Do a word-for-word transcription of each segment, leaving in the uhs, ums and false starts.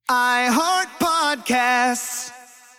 I Heart Podcasts.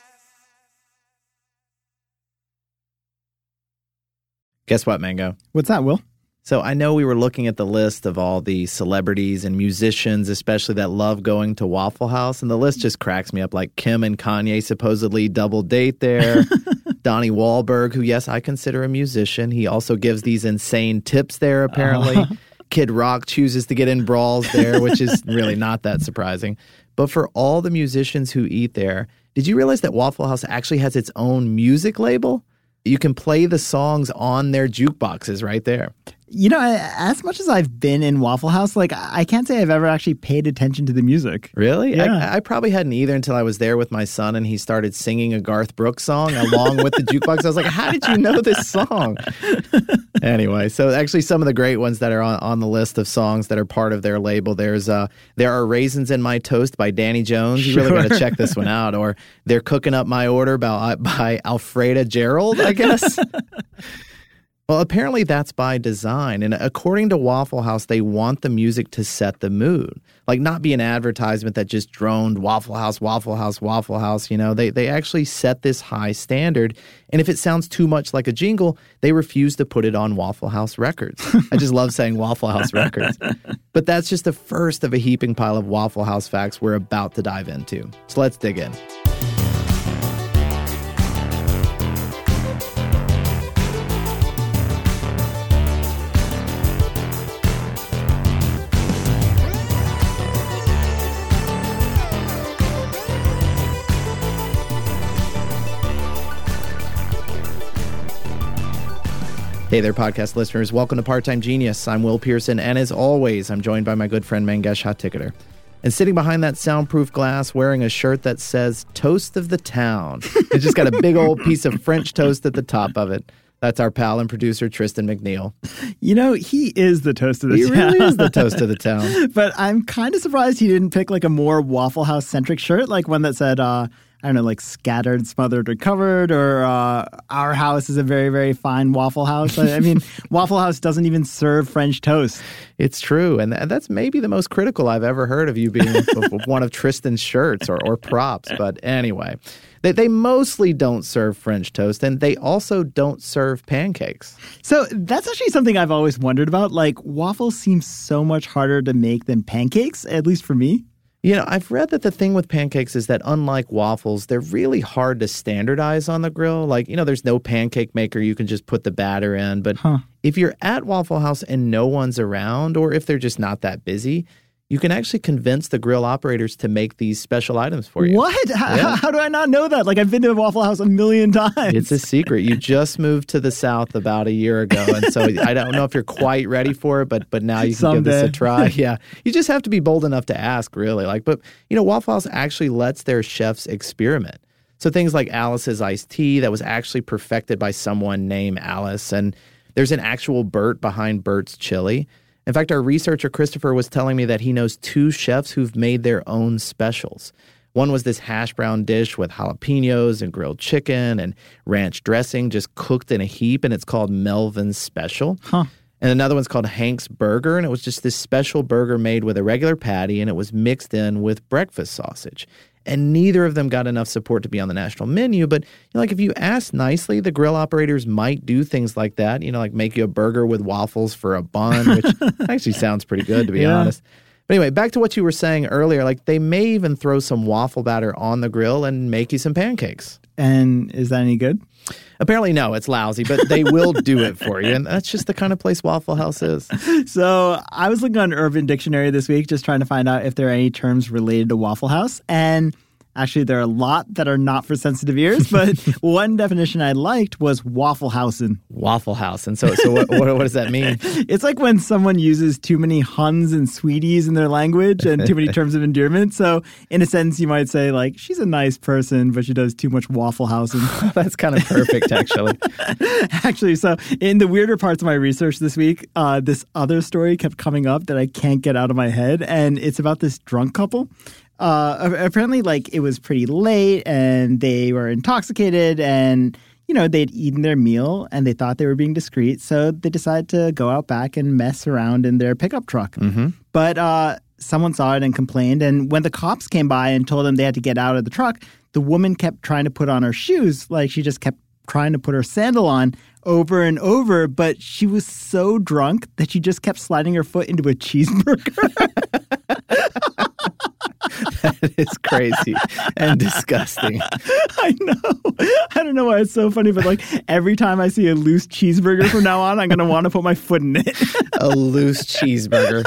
Guess what, Mango? What's that, Will? So I know we were looking at the list of all the celebrities and musicians, especially that love going to Waffle House, and the list just cracks me up. Like Kim and Kanye supposedly double date there. Donnie Wahlberg, who, yes, I consider a musician. He also gives these insane tips there, apparently. Uh-huh. Kid Rock chooses to get in brawls there, which is really not that surprising. But for all the musicians who eat there, did you realize that Waffle House actually has its own music label? You can play the songs on their jukeboxes right there. You know, as much as I've been in Waffle House, like, I can't say I've ever actually paid attention to the music. Really? Yeah. I, I probably hadn't either until I was there with my son and he started singing a Garth Brooks song along with the jukebox. I was like, how did you know this song? Anyway, so actually some of the great ones that are on, on the list of songs that are part of their label, there's uh, There Are Raisins in My Toast by Danny Jones. You really Sure. got to check this one out. Or They're Cooking Up My Order by, by Alfreda Gerald, I guess. Well, apparently that's by design. And according to Waffle House, they want the music to set the mood. Like, not be an advertisement that just droned Waffle House, Waffle House, Waffle House. You know, they, they actually set this high standard. And if it sounds too much like a jingle, they refuse to put it on Waffle House records. I just love saying Waffle House records. But that's just the first of a heaping pile of Waffle House facts we're about to dive into. So let's dig in. Hey there, podcast listeners. Welcome to Part-Time Genius. I'm Will Pearson, and as always, I'm joined by my good friend Mangesh Hattikudur. And sitting behind that soundproof glass, wearing a shirt that says Toast of the Town. It's just got a big old piece of French toast at the top of it. That's our pal and producer, Tristan McNeil. You know, he is the toast of the he town. He really is the toast of the town. But I'm kind of surprised he didn't pick like a more Waffle House-centric shirt, like one that said, uh, I don't know, like scattered, smothered, or covered, or uh, our house is a very, very fine Waffle House. I, I mean, Waffle House doesn't even serve French toast. It's true. And that's maybe the most critical I've ever heard of you being one of Tristan's shirts or, or props. But anyway, they, they mostly don't serve French toast, and they also don't serve pancakes. So that's actually something I've always wondered about. Like, waffles seem so much harder to make than pancakes, at least for me. You know, I've read that the thing with pancakes is that unlike waffles, they're really hard to standardize on the grill. Like, you know, there's no pancake maker you can just put the batter in. But huh. if you're at Waffle House and no one's around, or if they're just not that busy, you can actually convince the grill operators to make these special items for you. What? How, yeah. how do I not know that? Like, I've been to Waffle House a million times. It's a secret. You just moved to the South about a year ago, and so I don't know if you're quite ready for it, but but now you can Someday. give this a try. Yeah, you just have to be bold enough to ask, really. Like, but you know, Waffle House actually lets their chefs experiment. So things like Alice's iced tea that was actually perfected by someone named Alice, and there's an actual Bert behind Bert's chili. In fact, our researcher, Christopher, was telling me that he knows two chefs who've made their own specials. One was this hash brown dish with jalapenos and grilled chicken and ranch dressing just cooked in a heap, and it's called Melvin's Special. Huh. And another one's called Hank's Burger, and it was just this special burger made with a regular patty, and it was mixed in with breakfast sausage. And neither of them got enough support to be on the national menu. But, you know, like, if you ask nicely, the grill operators might do things like that, you know, like make you a burger with waffles for a bun, which actually sounds pretty good, to be yeah. honest. But anyway, back to what you were saying earlier, like, they may even throw some waffle batter on the grill and make you some pancakes. And is that any good? Apparently, no, it's lousy, but they will do it for you. And that's just the kind of place Waffle House is. So I was looking on Urban Dictionary this week, just trying to find out if there are any terms related to Waffle House. And actually, there are a lot that are not for sensitive ears, but one definition I liked was Waffle Housen. Waffle House. And so, so what, what, what does that mean? It's like when someone uses too many huns and sweeties in their language and too many terms of endearment. So in a sentence, you might say, like, she's a nice person, but she does too much Waffle Housen. That's kind of perfect, actually. Actually, so in the weirder parts of my research this week, uh, this other story kept coming up that I can't get out of my head. And it's about this drunk couple. Uh, apparently, like, it was pretty late and they were intoxicated and, you know, they'd eaten their meal and they thought they were being discreet. So they decided to go out back and mess around in their pickup truck. Mm-hmm. But uh, someone saw it and complained. And when the cops came by and told them they had to get out of the truck, the woman kept trying to put on her shoes. Like she just kept trying to put her sandal on over and over. But she was so drunk that she just kept sliding her foot into a cheeseburger. That is crazy and disgusting. I know. I don't know why it's so funny, but like every time I see a loose cheeseburger from now on, I'm going to want to put my foot in it. A loose cheeseburger.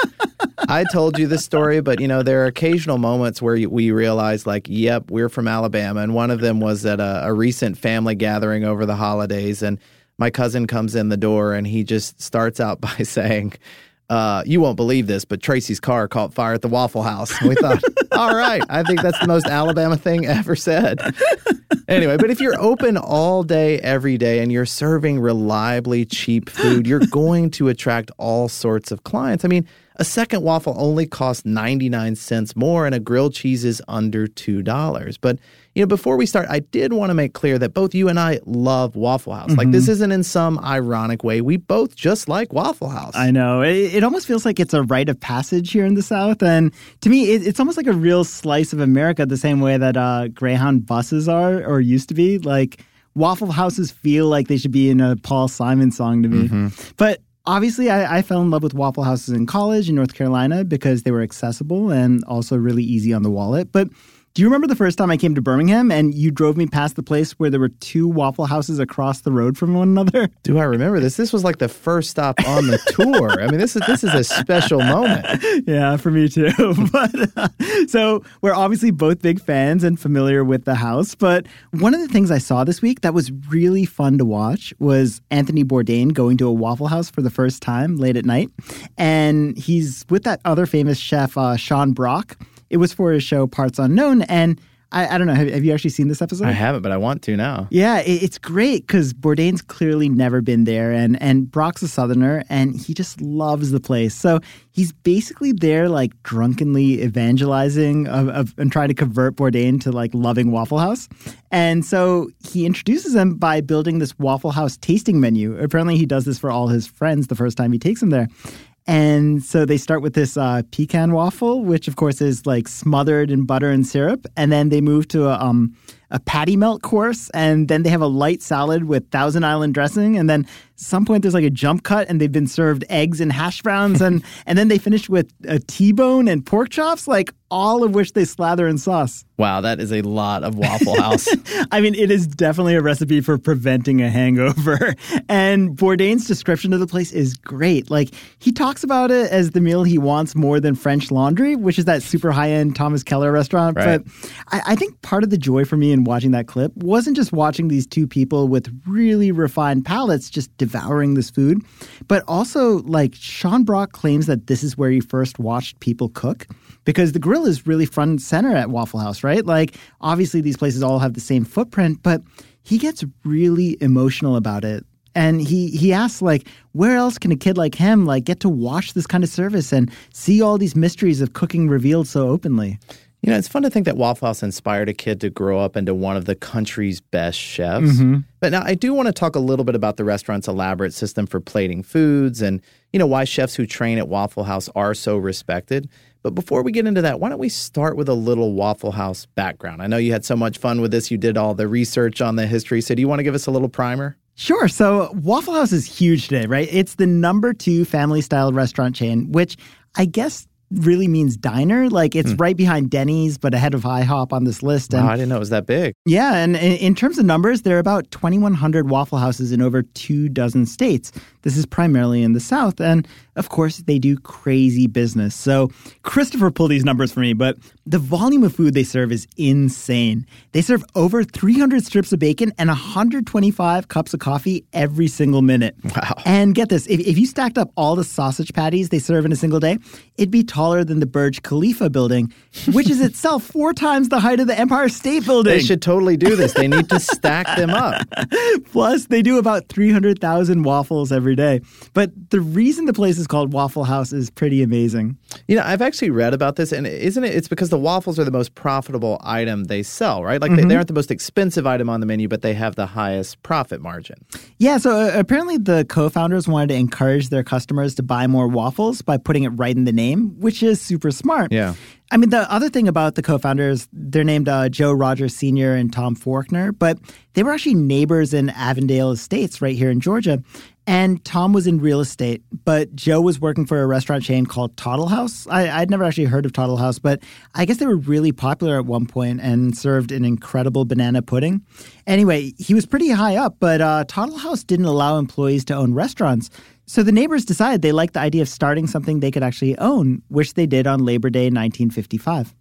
I told you this story, but you know, there are occasional moments where we realize like, yep, we're from Alabama. And one of them was at a, a recent family gathering over the holidays. And my cousin comes in the door and he just starts out by saying, Uh, you won't believe this, but Tracy's car caught fire at the Waffle House. And we thought, all right, I think that's the most Alabama thing ever said. Anyway, but if you're open all day, every day, and you're serving reliably cheap food, you're going to attract all sorts of clients. I mean, a second waffle only costs ninety-nine cents more, and a grilled cheese is under two dollars. But, you know, before we start, I did want to make clear that both you and I love Waffle House. Mm-hmm. Like, this isn't in some ironic way. We both just like Waffle House. I know. It, it almost feels like it's a rite of passage here in the South. And to me, it, it's almost like a real slice of America, the same way that uh, Greyhound buses are or used to be. Like, Waffle Houses feel like they should be in a Paul Simon song to me. Mm-hmm. But obviously, I, I fell in love with Waffle Houses in college in North Carolina because they were accessible and also really easy on the wallet. But do you remember the first time I came to Birmingham and you drove me past the place where there were two Waffle Houses across the road from one another? Do I remember this? This was like the first stop on the tour. I mean, this is this is a special moment. Yeah, for me too. But uh, so we're obviously both big fans and familiar with the house. But one of the things I saw this week that was really fun to watch was Anthony Bourdain going to a Waffle House for the first time late at night. And he's with that other famous chef, uh, Sean Brock. It was for his show Parts Unknown, and I, I don't know, have, have you actually seen this episode? I haven't, but I want to now. Yeah, it, it's great because Bourdain's clearly never been there, and, and Brock's a Southerner, and he just loves the place. So he's basically there like drunkenly evangelizing of, of, and trying to convert Bourdain to like loving Waffle House. And so he introduces them by building this Waffle House tasting menu. Apparently he does this for all his friends the first time he takes them there. And so they start with this uh, pecan waffle, which, of course, is like smothered in butter and syrup. And then they move to a, um, a patty melt course. And then they have a light salad with Thousand Island dressing. And then at some point there's like a jump cut and they've been served eggs and hash browns. And, and then they finish with a T-bone and pork chops, like all of which they slather in sauce. Wow, that is a lot of Waffle House. I mean, it is definitely a recipe for preventing a hangover. And Bourdain's description of the place is great. Like, he talks about it as the meal he wants more than French Laundry, which is that super high-end Thomas Keller restaurant. Right. But I, I think part of the joy for me in watching that clip wasn't just watching these two people with really refined palates just devouring this food, but also, like, Sean Brock claims that this is where he first watched people cook. Because the grill is really front and center at Waffle House, right? Like, obviously these places all have the same footprint, but he gets really emotional about it. And he he asks, like, where else can a kid like him, like, get to watch this kind of service and see all these mysteries of cooking revealed so openly? You know, it's fun to think that Waffle House inspired a kid to grow up into one of the country's best chefs. Mm-hmm. But now I do want to talk a little bit about the restaurant's elaborate system for plating foods and, you know, why chefs who train at Waffle House are so respected. But before we get into that, why don't we start with a little Waffle House background? I know you had so much fun with this. You did all the research on the history. So do you want to give us a little primer? Sure. So Waffle House is huge today, right? It's the number two family-style restaurant chain, which I guess really means diner. Like, it's hmm. right behind Denny's, but ahead of IHOP on this list. And, wow, I didn't know it was that big. Yeah, and in, in terms of numbers, there are about twenty-one hundred Waffle Houses in over two dozen states. This is primarily in the South, and of course, they do crazy business. So Christopher pulled these numbers for me, but the volume of food they serve is insane. They serve over three hundred strips of bacon and one hundred twenty-five cups of coffee every single minute. Wow. And get this, if, if you stacked up all the sausage patties they serve in a single day, it'd be taller than the Burj Khalifa building, which is itself four times the height of the Empire State Building. They should totally do this. They need to stack them up. Plus, they do about three hundred thousand waffles every day. But the reason the place is called Waffle House is pretty amazing. You know, I've actually read about this, and isn't it? It's because the waffles are the most profitable item they sell, right? Like, mm-hmm. they, they aren't the most expensive item on the menu, but they have the highest profit margin. Yeah, so uh, apparently the co-founders wanted to encourage their customers to buy more waffles by putting it right in the name, which which is super smart. Yeah. I mean, the other thing about the co-founders, they're named uh, Joe Rogers Senior and Tom Faulkner, but they were actually neighbors in Avondale Estates right here in Georgia. And Tom was in real estate, but Joe was working for a restaurant chain called Toddle House. I, I'd never actually heard of Toddle House, but I guess they were really popular at one point and served an incredible banana pudding. Anyway, he was pretty high up, but uh, Toddle House didn't allow employees to own restaurants. So the neighbors decided they liked the idea of starting something they could actually own, which they did on Labor Day nineteen fifty-five.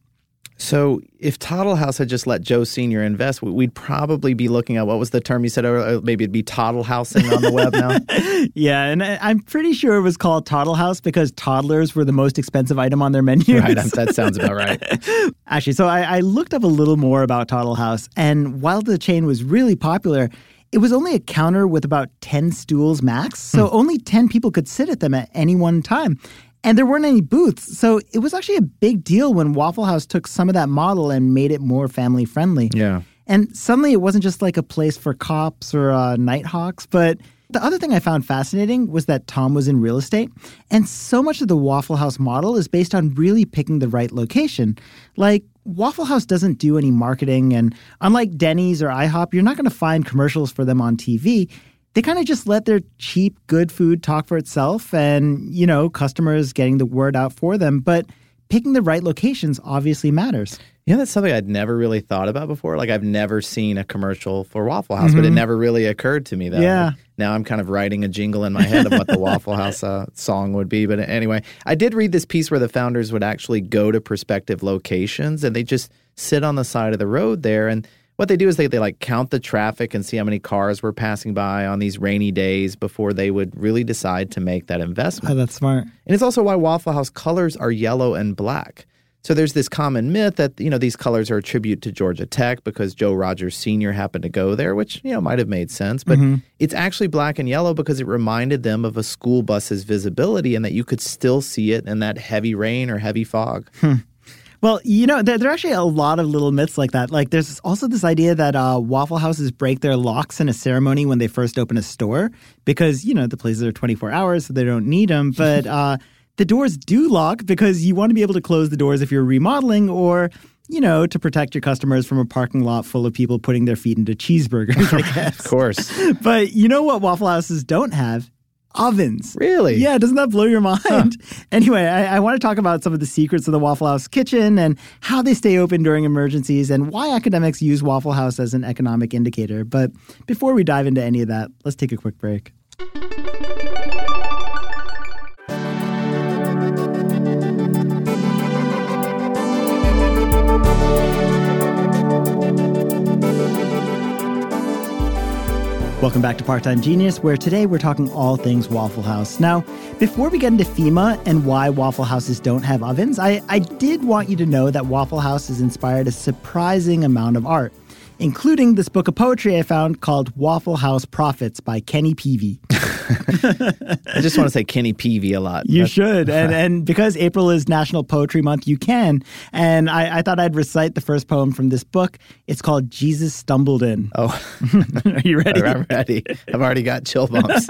So if Toddle House had just let Joe Senior invest, we'd probably be looking at, what was the term you said earlier? Maybe it'd be toddle housing on the web now? Yeah, and I'm pretty sure it was called Toddle House because toddlers were the most expensive item on their menu. Right, that sounds about right. Actually, so I, I looked up a little more about Toddle House, and while the chain was really popular, it was only a counter with about ten stools max, so hmm. only ten people could sit at them at any one time. And there weren't any booths, so it was actually a big deal when Waffle House took some of that model and made it more family-friendly. Yeah. And suddenly it wasn't just like a place for cops or uh, nighthawks, but the other thing I found fascinating was that Tom was in real estate, and so much of the Waffle House model is based on really picking the right location. Like, Waffle House doesn't do any marketing, and unlike Denny's or IHOP, you're not going to find commercials for them on T V. They kind of just let their cheap, good food talk for itself and, you know, customers getting the word out for them. But picking the right locations obviously matters. Yeah, that's something I'd never really thought about before. Like, I've never seen a commercial for Waffle House, mm-hmm. but it never really occurred to me that. Yeah. Like, now I'm kind of writing a jingle in my head of what the Waffle House uh, song would be. But anyway, I did read this piece where the founders would actually go to prospective locations and they just sit on the side of the road there. And what they do is they, they like count the traffic and see how many cars were passing by on these rainy days before they would really decide to make that investment. Oh, that's smart. And it's also why Waffle House colors are yellow and black. So there's this common myth that, you know, these colors are a tribute to Georgia Tech because Joe Rogers Senior happened to go there, which, you know, might have made sense. But mm-hmm. it's actually black and yellow because it reminded them of a school bus's visibility and that you could still see it in that heavy rain or heavy fog. Hmm. Well, you know, there, there are actually a lot of little myths like that. Like, there's also this idea that uh, Waffle Houses break their locks in a ceremony when they first open a store because, you know, the places are twenty-four hours, so they don't need them. But uh, the doors do lock because you want to be able to close the doors if you're remodeling or, you know, to protect your customers from a parking lot full of people putting their feet into cheeseburgers, I guess. Of course. But you know what Waffle Houses don't have? Ovens. Really? Yeah, doesn't that blow your mind? Huh. Anyway, I, I want to talk about some of the secrets of the Waffle House kitchen and how they stay open during emergencies and why academics use Waffle House as an economic indicator. But before we dive into any of that, let's take a quick break. Welcome back to Part-Time Genius, where today we're talking all things Waffle House. Now, before we get into FEMA and why Waffle Houses don't have ovens, I, I did want you to know that Waffle House has inspired a surprising amount of art, including this book of poetry I found called Waffle House Prophets by Kenny Peavy. I just want to say Kenny Peavy a lot. You That's, should. And and because April is National Poetry Month, you can. And I, I thought I'd recite the first poem from this book. It's called Jesus Stumbled In. Oh. Are you ready? I'm ready. I've already got chill bumps.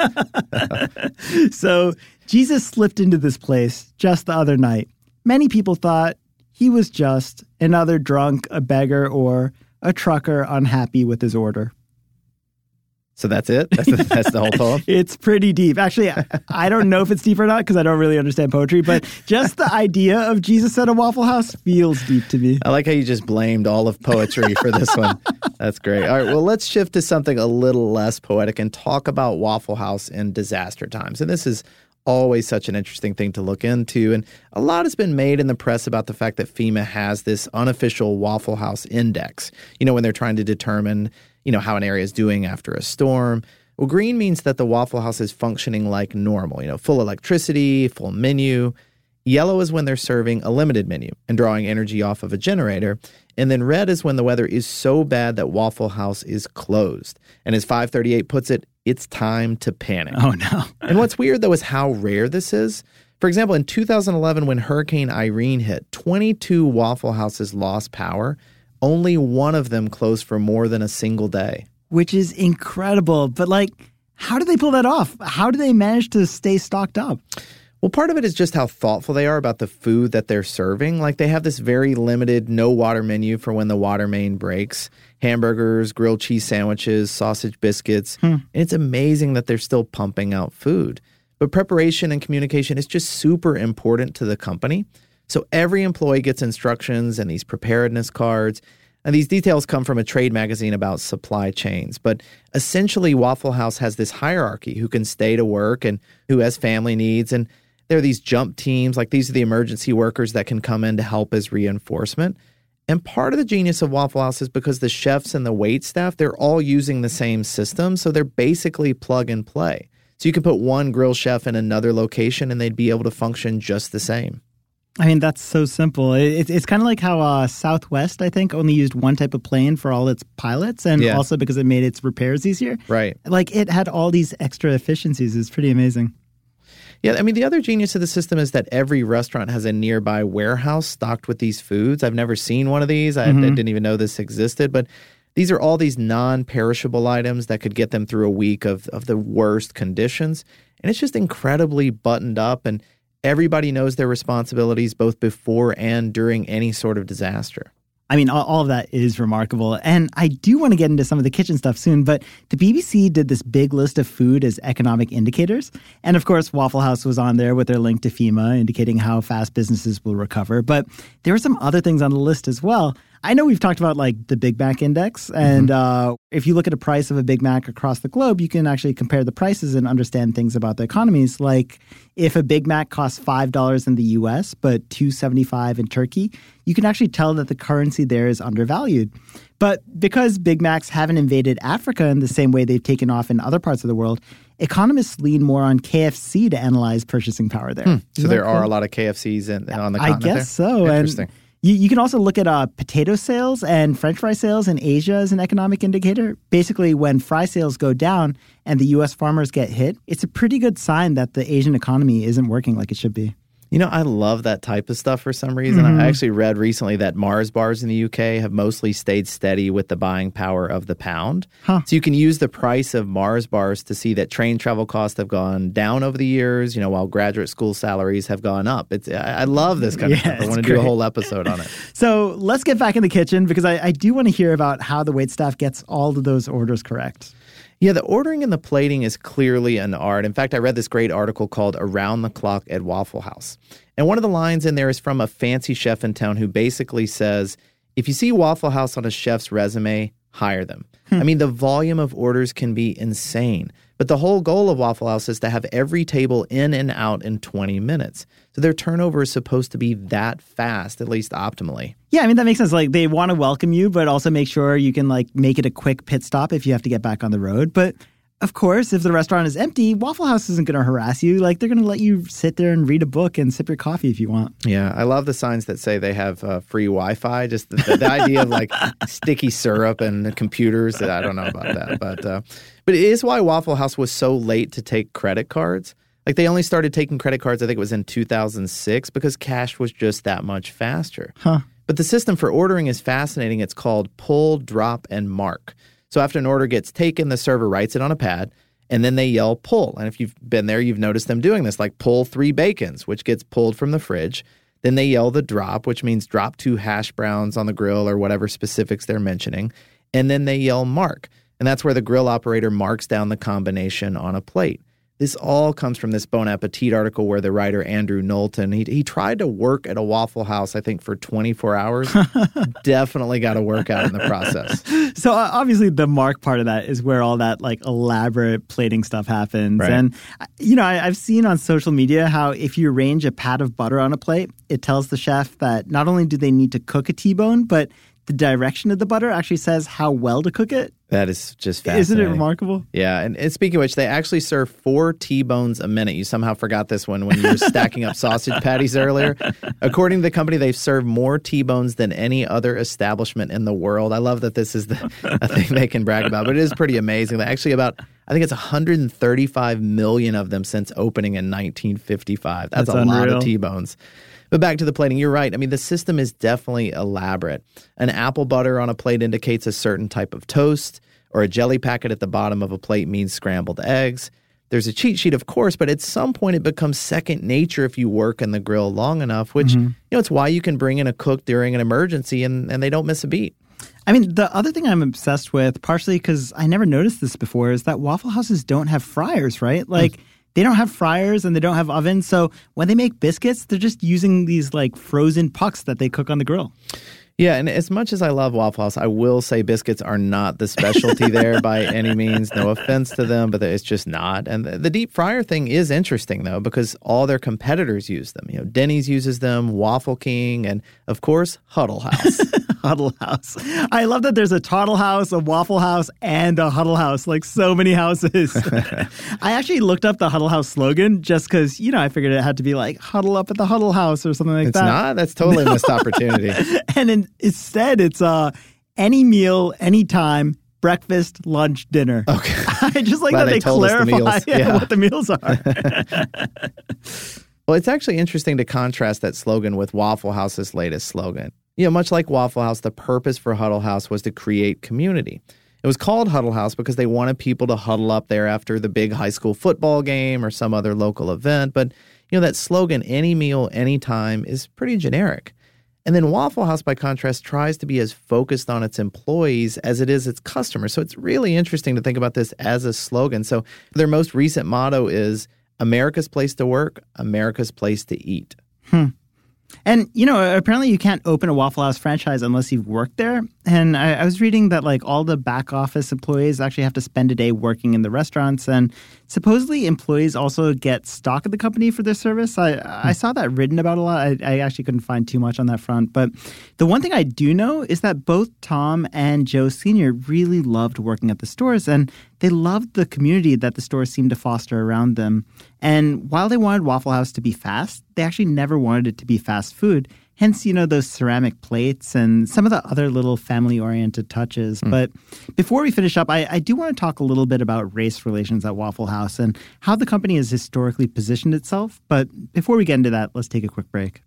So Jesus slipped into this place just the other night. Many people thought he was just another drunk, a beggar, or a trucker unhappy with his order. So that's it? That's the, that's the whole poem? It's pretty deep. Actually, I, I don't know if it's deep or not because I don't really understand poetry, but just the idea of Jesus at a Waffle House feels deep to me. I like how you just blamed all of poetry for this one. That's great. All right, well, let's shift to something a little less poetic and talk about Waffle House in disaster times. And this is always such an interesting thing to look into. And a lot has been made in the press about the fact that FEMA has this unofficial Waffle House index, you know, when they're trying to determine, you know, how an area is doing after a storm. Well, green means that the Waffle House is functioning like normal, you know, full electricity, full menu. Yellow is when they're serving a limited menu and drawing energy off of a generator. And then red is when the weather is so bad that Waffle House is closed. And as five thirty-eight puts it, it's time to panic. Oh, no. And what's weird, though, is how rare this is. For example, in two thousand eleven, when Hurricane Irene hit, twenty-two Waffle Houses lost power. Only one of them closed for more than a single day. Which is incredible. But, like, how do they pull that off? How do they manage to stay stocked up? Well, part of it is just how thoughtful they are about the food that they're serving. Like they have this very limited no water menu for when the water main breaks. Hamburgers, grilled cheese sandwiches, sausage biscuits. Hmm. And it's amazing that they're still pumping out food. But preparation and communication is just super important to the company. So every employee gets instructions and these preparedness cards. And these details come from a trade magazine about supply chains. But essentially, Waffle House has this hierarchy: who can stay to work and who has family needs. And there are these jump teams, like these are the emergency workers that can come in to help as reinforcement. And part of the genius of Waffle House is because the chefs and the wait staff, they're all using the same system. So they're basically plug and play. So you can put one grill chef in another location and they'd be able to function just the same. I mean, that's so simple. It, it's kind of like how uh, Southwest, I think, only used one type of plane for all its pilots, and yeah. also because it made its repairs easier. Right. Like, it had all these extra efficiencies. It's pretty amazing. Yeah, I mean, the other genius of the system is that every restaurant has a nearby warehouse stocked with these foods. I've never seen one of these. I, mm-hmm. I didn't even know this existed, but these are all these non-perishable items that could get them through a week of, of the worst conditions. And it's just incredibly buttoned up, and everybody knows their responsibilities both before and during any sort of disaster. I mean, all, all of that is remarkable. And I do want to get into some of the kitchen stuff soon, but the B B C did this big list of food as economic indicators. And of course, Waffle House was on there with their link to FEMA, indicating how fast businesses will recover. But there were some other things on the list as well. I know we've talked about like the Big Mac Index, and mm-hmm. uh, if you look at a price of a Big Mac across the globe, you can actually compare the prices and understand things about the economies. Like if a Big Mac costs five dollars in the U S but two dollars and seventy-five cents in Turkey, you can actually tell that the currency there is undervalued. But because Big Macs haven't invaded Africa in the same way they've taken off in other parts of the world, economists lean more on K F C to analyze purchasing power there. Hmm. So there cool? are a lot of K F Cs in, on the continent I guess there? so. Interesting. And You, you can also look at uh, potato sales and French fry sales in Asia as an economic indicator. Basically, when fry sales go down and the U S farmers get hit, it's a pretty good sign that the Asian economy isn't working like it should be. You know, I love that type of stuff for some reason. Mm-hmm. I actually read recently that Mars bars in the U K have mostly stayed steady with the buying power of the pound. Huh. So you can use the price of Mars bars to see that train travel costs have gone down over the years, you know, while graduate school salaries have gone up. It's I, I love this kind yeah, of stuff. I want to great. do a whole episode on it. So let's get back in the kitchen because I, I do want to hear about how the waitstaff gets all of those orders correct. Yeah, the ordering and the plating is clearly an art. In fact, I read this great article called Around the Clock at Waffle House. And one of the lines in there is from a fancy chef in town who basically says, if you see Waffle House on a chef's resume, hire them. I mean, the volume of orders can be insane. But the whole goal of Waffle House is to have every table in and out in twenty minutes. So their turnover is supposed to be that fast, at least optimally. Yeah, I mean, that makes sense. Like, they want to welcome you, but also make sure you can, like, make it a quick pit stop if you have to get back on the road. But, of course, if the restaurant is empty, Waffle House isn't going to harass you. Like, they're going to let you sit there and read a book and sip your coffee if you want. Yeah, I love the signs that say they have uh, free Wi-Fi. Just the, the, the idea of, like, sticky syrup and computers. I don't know about that. But, uh, but it is why Waffle House was so late to take credit cards. Like, they only started taking credit cards, I think it was in two thousand six, because cash was just that much faster. Huh. But the system for ordering is fascinating. It's called pull, drop, and mark. So after an order gets taken, the server writes it on a pad, and then they yell pull. And if you've been there, you've noticed them doing this, like pull three bacons, which gets pulled from the fridge. Then they yell the drop, which means drop two hash browns on the grill or whatever specifics they're mentioning. And then they yell mark. And that's where the grill operator marks down the combination on a plate. This all comes from this Bon Appetit article where the writer Andrew Knowlton, he, he tried to work at a Waffle House, I think, for twenty-four hours. Definitely got a workout in the process. So uh, obviously the mark part of that is where all that like elaborate plating stuff happens. Right. And, you know, I, I've seen on social media how if you arrange a pat of butter on a plate, it tells the chef that not only do they need to cook a T-bone, but the direction of the butter actually says how well to cook it. That is just fascinating. Isn't it remarkable? Yeah. And, and speaking of which, they actually serve four T-bones a minute. You somehow forgot this one when you were stacking up sausage patties earlier. According to the company, they've served more T-bones than any other establishment in the world. I love that this is the a thing they can brag about, but it is pretty amazing. They actually about, I think it's one hundred thirty-five million of them since opening in nineteen fifty-five. That's, That's a unreal. lot of T-bones. But back to the plating, you're right. I mean, the system is definitely elaborate. An apple butter on a plate indicates a certain type of toast, or a jelly packet at the bottom of a plate means scrambled eggs. there's a cheat sheet, of course, but at some point it becomes second nature if you work in the grill long enough, which, mm-hmm. you know, it's why you can bring in a cook during an emergency and, and they don't miss a beat. I mean, the other thing I'm obsessed with, partially because I never noticed this before, is that Waffle Houses don't have fryers, right? Like, mm. they don't have fryers and they don't have ovens. So when they make biscuits, they're just using these, like, frozen pucks that they cook on the grill. Yeah, and as much as I love Waffle House, I will say biscuits are not the specialty there by any means. No offense to them, but it's just not. And the, the deep fryer thing is interesting, though, because all their competitors use them. You know, Denny's uses them, Waffle King, and, of course, Huddle House. Huddle House. I love that there's a Toddle House, a Waffle House, and a Huddle House, like so many houses. I actually looked up the Huddle House slogan just because, you know, I figured it had to be like, huddle up at the Huddle House or something like it's that. It's not? That's totally no. a missed opportunity. And in, instead, it's uh, any meal, anytime, breakfast, lunch, dinner. Okay. I just like Glad that they, they clarify the yeah. what the meals are. Well, it's actually interesting to contrast that slogan with Waffle House's latest slogan. You know, much like Waffle House, the purpose for Huddle House was to create community. It was called Huddle House because they wanted people to huddle up there after the big high school football game or some other local event. But, you know, that slogan, any meal, anytime, is pretty generic. And then Waffle House, by contrast, tries to be as focused on its employees as it is its customers. So it's really interesting to think about this as a slogan. So their most recent motto is America's place to work, America's place to eat. Hmm. And, you know, apparently you can't open a Waffle House franchise unless you've worked there. And I, I was reading that, like, all the back office employees actually have to spend a day working in the restaurants. And supposedly employees also get stock of the company for their service. I, hmm. I saw that written about a lot. I, I actually couldn't find too much on that front. But the one thing I do know is that both Tom and Joe Senior really loved working at the stores. And they loved the community that the stores seemed to foster around them. And while they wanted Waffle House to be fast, they actually never wanted it to be fast food. Hence, you know, those ceramic plates and some of the other little family-oriented touches. Mm. But before we finish up, I, I do want to talk a little bit about race relations at Waffle House and how the company has historically positioned itself. But before we get into that, let's take a quick break.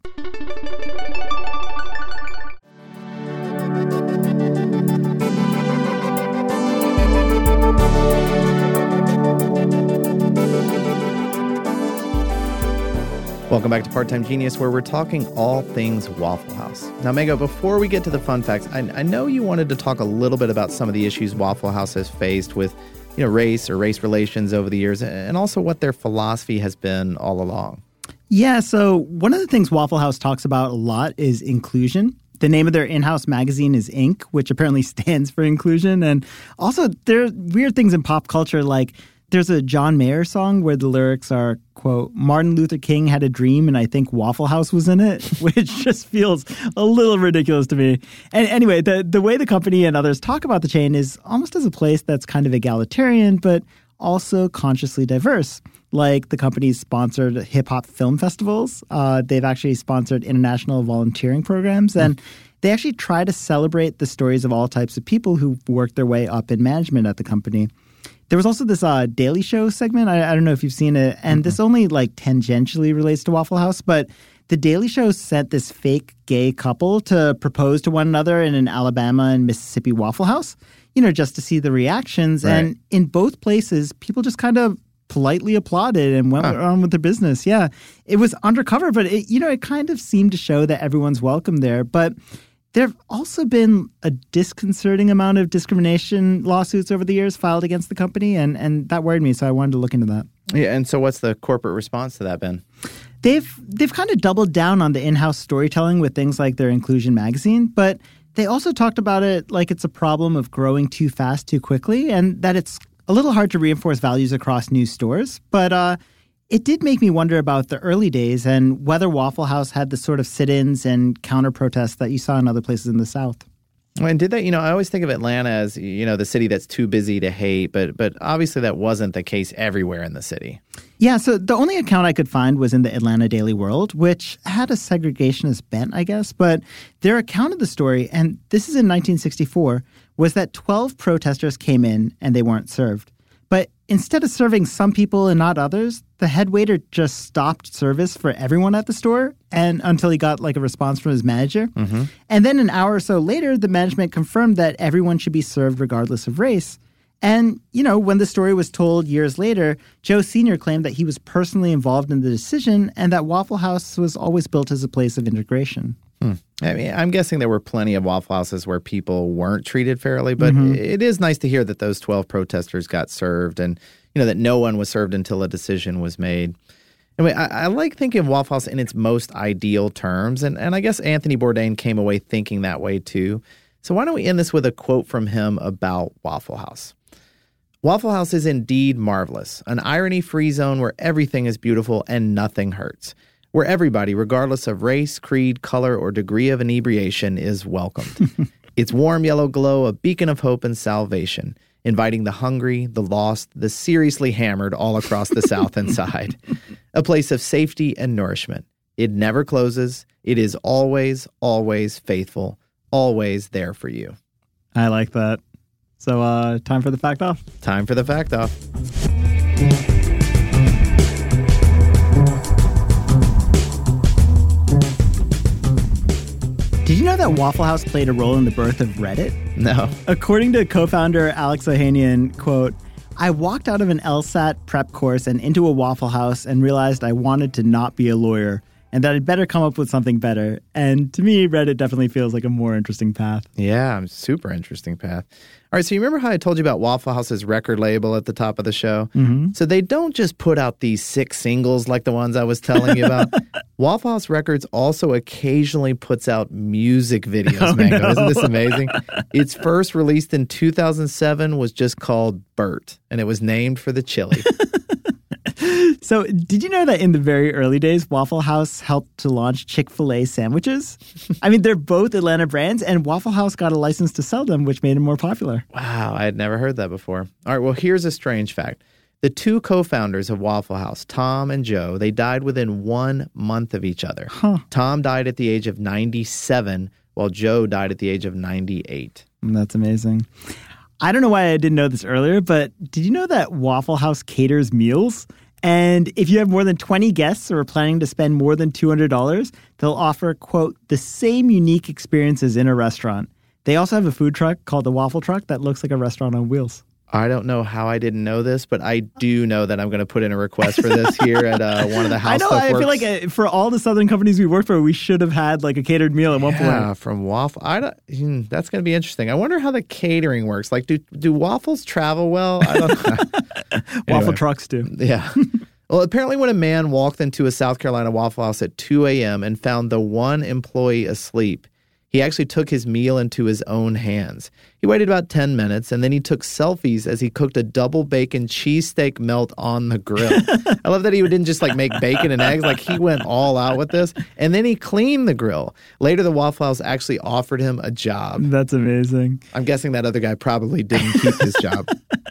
Welcome back to Part-Time Genius, where we're talking all things Waffle House. Now, Mego, before we get to the fun facts, I, I know you wanted to talk a little bit about some of the issues Waffle House has faced with, you know, race or race relations over the years, and also what their philosophy has been all along. Yeah, so one of the things Waffle House talks about a lot is inclusion. The name of their in-house magazine is Inc, which apparently stands for inclusion. And also, there are weird things in pop culture, like there's a John Mayer song where the lyrics are, quote, Martin Luther King had a dream and I think Waffle House was in it, which just feels a little ridiculous to me. And anyway, the, the way the company and others talk about the chain is almost as a place that's kind of egalitarian, but also consciously diverse. Like the company's sponsored hip-hop film festivals. Uh, they've actually sponsored international volunteering programs. And they actually try to celebrate the stories of all types of people who work their way up in management at the company. There was also this uh, Daily Show segment. I, I don't know if you've seen it. And mm-hmm. this only like tangentially relates to Waffle House. But the Daily Show sent this fake gay couple to propose to one another in an Alabama and Mississippi Waffle House, you know, just to see the reactions. Right. And in both places, people just kind of politely applauded and went huh. on with their business. Yeah, it was undercover, but, it, you know, it kind of seemed to show that everyone's welcome there. But there have also been a disconcerting amount of discrimination lawsuits over the years filed against the company, and, and that worried me, so I wanted to look into that. Yeah, and so what's the corporate response to that been? They've they've kind of doubled down on the in-house storytelling with things like their Inclusion magazine, but they also talked about it like it's a problem of growing too fast too quickly, and that it's a little hard to reinforce values across new stores. But uh, it did make me wonder about the early days and whether Waffle House had the sort of sit-ins and counter-protests that you saw in other places in the South. And did that, you know, I always think of Atlanta as, you know, the city that's too busy to hate, but but obviously that wasn't the case everywhere in the city. Yeah, so the only account I could find was in the Atlanta Daily World, which had a segregationist bent, I guess. But their account of the story, and this is in nineteen sixty-four, was that twelve protesters came in and they weren't served. But instead of serving some people and not others, the head waiter just stopped service for everyone at the store and until he got like a response from his manager. Mm-hmm. And then an hour or so later, the management confirmed that everyone should be served regardless of race. And, you know, when the story was told years later, Joe Senior claimed that he was personally involved in the decision and that Waffle House was always built as a place of integration. Hmm. I mean, I'm guessing there were plenty of Waffle Houses where people weren't treated fairly, but mm-hmm. it is nice to hear that those twelve protesters got served and, you know, that no one was served until a decision was made. Anyway, I, I like thinking of Waffle House in its most ideal terms, and, and I guess Anthony Bourdain came away thinking that way too. So why don't we end this with a quote from him about Waffle House? Waffle House is indeed marvelous, an irony-free zone where everything is beautiful and nothing hurts, where everybody, regardless of race, creed, color, or degree of inebriation, is welcomed. Its warm yellow glow, a beacon of hope and salvation, inviting the hungry, the lost, the seriously hammered all across the South and Side. A place of safety and nourishment. It never closes. It is always, always faithful, always there for you. I like that. So, uh, time for the fact off? Time for the fact off. Did you know that Waffle House played a role in the birth of Reddit? No. According to co-founder Alex Ohanian, quote, I walked out of an LSAT prep course and into a Waffle House and realized I wanted to not be a lawyer and that I'd better come up with something better. And to me, Reddit definitely feels like a more interesting path. Yeah, super interesting path. All right, so you remember how I told you about Waffle House's record label at the top of the show? Mm-hmm. So they don't just put out these six singles like the ones I was telling you about. Waffle House Records also occasionally puts out music videos, oh, Mango. No. Isn't this amazing? Its first released in two thousand seven was just called Bert, and it was named for the chili. So did you know that in the very early days, Waffle House helped to launch Chick-fil-A sandwiches? I mean, they're both Atlanta brands, and Waffle House got a license to sell them, which made them more popular. Wow, I had never heard that before. All right, well, here's a strange fact. The two co-founders of Waffle House, Tom and Joe, they died within one month of each other. Huh. Tom died at the age of ninety-seven, while Joe died at the age of ninety-eight. That's amazing. I don't know why I didn't know this earlier, but did you know that Waffle House caters meals? And if you have more than twenty guests or are planning to spend more than two hundred dollars, they'll offer, quote, the same unique experiences in a restaurant. They also have a food truck called the Waffle Truck that looks like a restaurant on wheels. I don't know how I didn't know this, but I do know that I'm going to put in a request for this here at uh, one of the House I know. Stuff I Works. feel like uh, for all the Southern companies we work for, we should have had like a catered meal at one point. Yeah, from Waffle. I don't, hmm, that's going to be interesting. I wonder how the catering works. Like, do do waffles travel well? I don't know. Waffle Anyway. trucks do. Yeah. Well, apparently when a man walked into a South Carolina Waffle House at two a.m. and found the one employee asleep, he actually took his meal into his own hands. He waited about ten minutes, and then he took selfies as he cooked a double bacon cheesesteak melt on the grill. I love that he didn't just like make bacon and eggs. Like he went all out with this. And then he cleaned the grill. Later, the Waffle House actually offered him a job. That's amazing. I'm guessing that other guy probably didn't keep his job.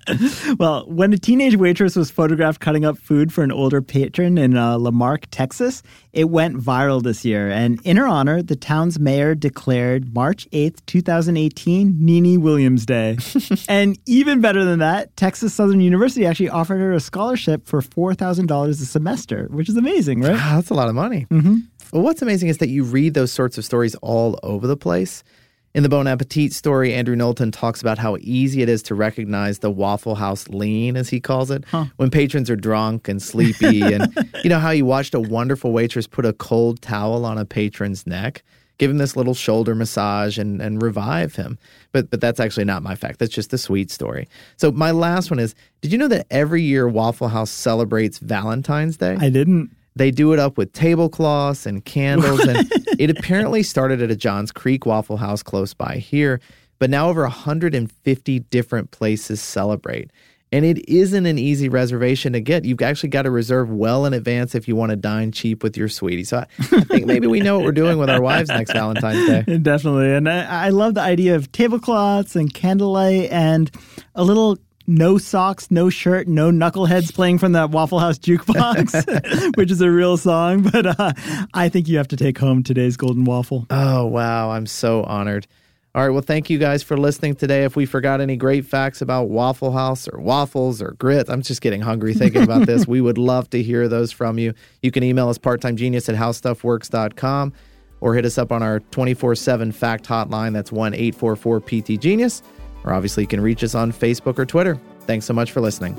Well, when a teenage waitress was photographed cutting up food for an older patron in uh, Lamarck, Texas, it went viral this year. And in her honor, the town's mayor declared March eighth, twenty eighteen, Nene Williams Day. And even better than that, Texas Southern University actually offered her a scholarship for four thousand dollars a semester, which is amazing, right? Wow, that's a lot of money. Mm-hmm. Well, what's amazing is that you read those sorts of stories all over the place. In the Bon Appetit story, Andrew Knowlton talks about how easy it is to recognize the Waffle House lean, as he calls it, huh. when patrons are drunk and sleepy. And you know how he watched a wonderful waitress put a cold towel on a patron's neck, give him this little shoulder massage and, and revive him. But but that's actually not my fact. That's just a sweet story. So my last one is, did you know that every year Waffle House celebrates Valentine's Day? I didn't. They do it up with tablecloths and candles, and it apparently started at a Johns Creek Waffle House close by here, but now over one hundred fifty different places celebrate. And it isn't an easy reservation to get. You've actually got to reserve well in advance if you want to dine cheap with your sweetie. So I, I think maybe we know what we're doing with our wives next Valentine's Day. Definitely. And I, I love the idea of tablecloths and candlelight and a little no socks, no shirt, no knuckleheads playing from that Waffle House jukebox, which is a real song. But uh, I think you have to take home today's golden waffle. Oh, wow. I'm so honored. All right. Well, thank you guys for listening today. If we forgot any great facts about Waffle House or waffles or grits, I'm just getting hungry thinking about this. We would love to hear those from you. You can email us parttimegenius at how stuff works dot com or hit us up on our twenty-four seven fact hotline. That's one eight four four P T Genius. Or obviously you can reach us on Facebook or Twitter. Thanks so much for listening.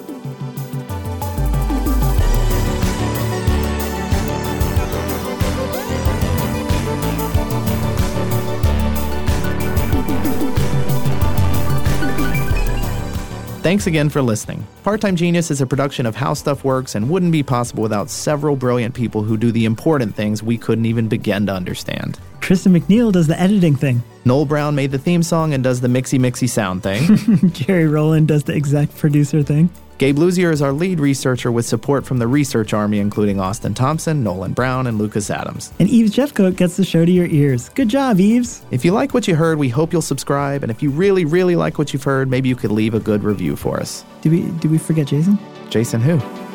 Thanks again for listening. Part-Time Genius is a production of How Stuff Works and wouldn't be possible without several brilliant people who do the important things we couldn't even begin to understand. Tristan McNeil does the editing thing. Noel Brown made the theme song and does the mixy-mixy sound thing. Jerry Rowland does the exec producer thing. Gabe Luzier is our lead researcher with support from the research army, including Austin Thompson, Nolan Brown, and Lucas Adams. And Eves Jeffcoat gets the show to your ears. Good job, Eves. If you like what you heard, we hope you'll subscribe. And if you really, really like what you've heard, maybe you could leave a good review for us. Did we, did we forget Jason? Jason who?